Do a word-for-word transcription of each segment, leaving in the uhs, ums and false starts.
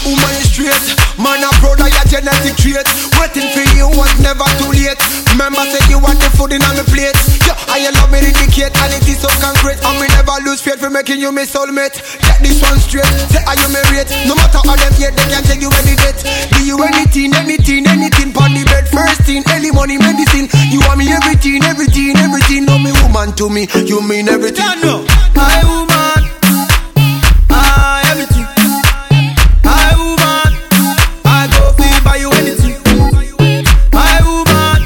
woman is straight. Man a proud of your genetic trait. Waiting for you was never too late. Remember say you want the food in on my plate. Yeah, and you love me indicate, and it is so concrete. And me never lose faith for making you my soulmate. Get this one straight, say are you married? No matter how them hate, they can take you any date. Do you anything, anything, anything pon the bed. First thing, early money, medicine. You want me everything, everything, everything. No me woman to me, you mean everything. Yeah, no. My woman, ah everything. My woman, I go feel by you anything. My woman,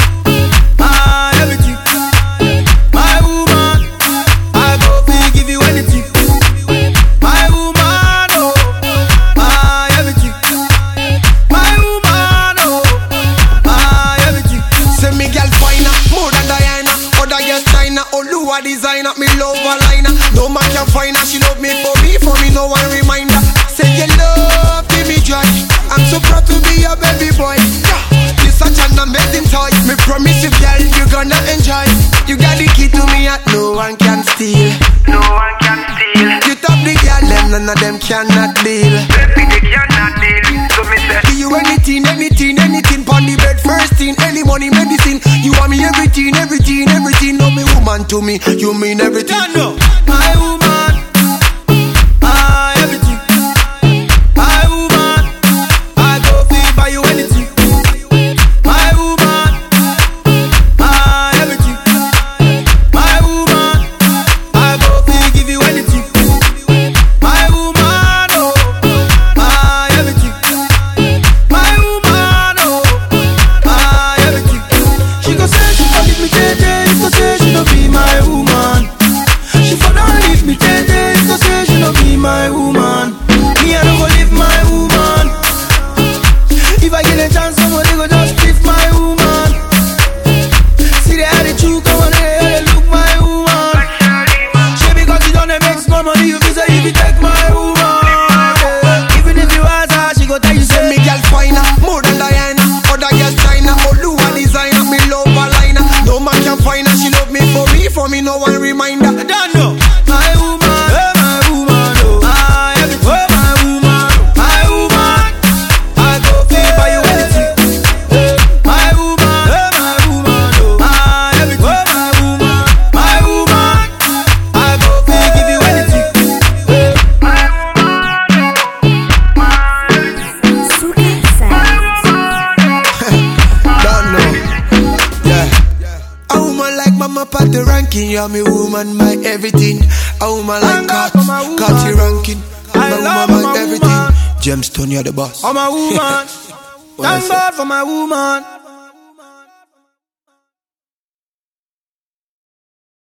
ah everything. My woman, I go feel give you anything. My woman, oh, ah everything. My woman, oh, ah everything. Say me girl finer, more than Diana. Other girls China, Oluwa designer. Me love her liner. No man can find her. She love me for me, for me no one reminder. Say you love, give me joy. I'm so proud to be your baby boy. Yeah, you're such an amazing toy. Me promise you girl, you gonna enjoy. You got the key to me that no one can steal. No one can steal. You top the girl, them none of them cannot deal. Baby, they cannot deal. So me say, Do you anything, anything, anything pon the bed. First thing, early money, medicine. You want me everything, everything, everything. No me woman to me, you mean everything. Yeah, no. My woman, ah everything. My woman, I go feel by you anything. My woman, ah everything. My woman, I go feel give you anything. My woman, oh, ah everything. My woman, oh, ah everything. She go say she gon' leave me dead, she go say she no be my woman. She for don't leave me dead, she go say she no be my woman. Me I no go leave my woman. If I get a chance, somebody go just leave my woman. See the attitude, come on, hey, hey, look my woman. She because you don't make small money, you feel say if you take my woman. Yeah. Even if you ask her, she go tell you Say say me girl finer, more than Diana. Other girls China, Oluwa designer. Me love her liner. No man can find her. She love me for me, for me no one reminder. I don't know. My woman, oh my woman, oh, ah everything. Oh my woman, my woman, I go feel by you anything. My woman, oh my woman, oh, ah everything. Oh my woman, my woman, I go feel give you anything. my woman, my everything. Don't know. Yeah. A woman like Mama Pat the ranking. You're me woman, my everything. A woman like Thank God Kat, for my woman. Kat you ranking. I My love woman, my my everything. woman. Gemstone, you're the boss. Oh my woman, What I thank say? God for my woman.